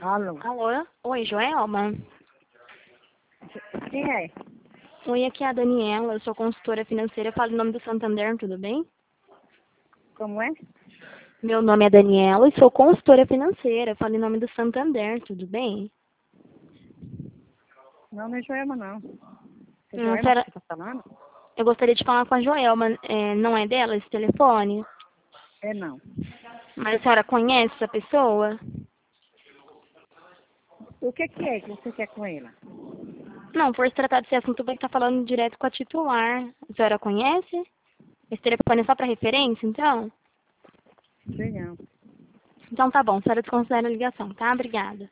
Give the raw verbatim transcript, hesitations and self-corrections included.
Alô? Alô? Oi, Joelma? Quem é? Oi, aqui é a Daniela, eu sou consultora financeira, eu falo em nome do Santander, tudo bem? Como é? Meu nome é Daniela e sou consultora financeira, eu falo em nome do Santander, tudo bem? Não, não é Joelma, não. É Hum, Joelma que senhora, você está falando? eu gostaria de falar com a Joelma, é, não é dela esse telefone? É não. Mas a senhora conhece essa pessoa? O que que é que você quer com ela? Não, por se tratar desse assunto, vai estar falando direto com a titular. A senhora conhece? Esse telefone é só para referência, então? Sei não. Então tá bom, a senhora desconsidera a ligação, tá? Obrigada.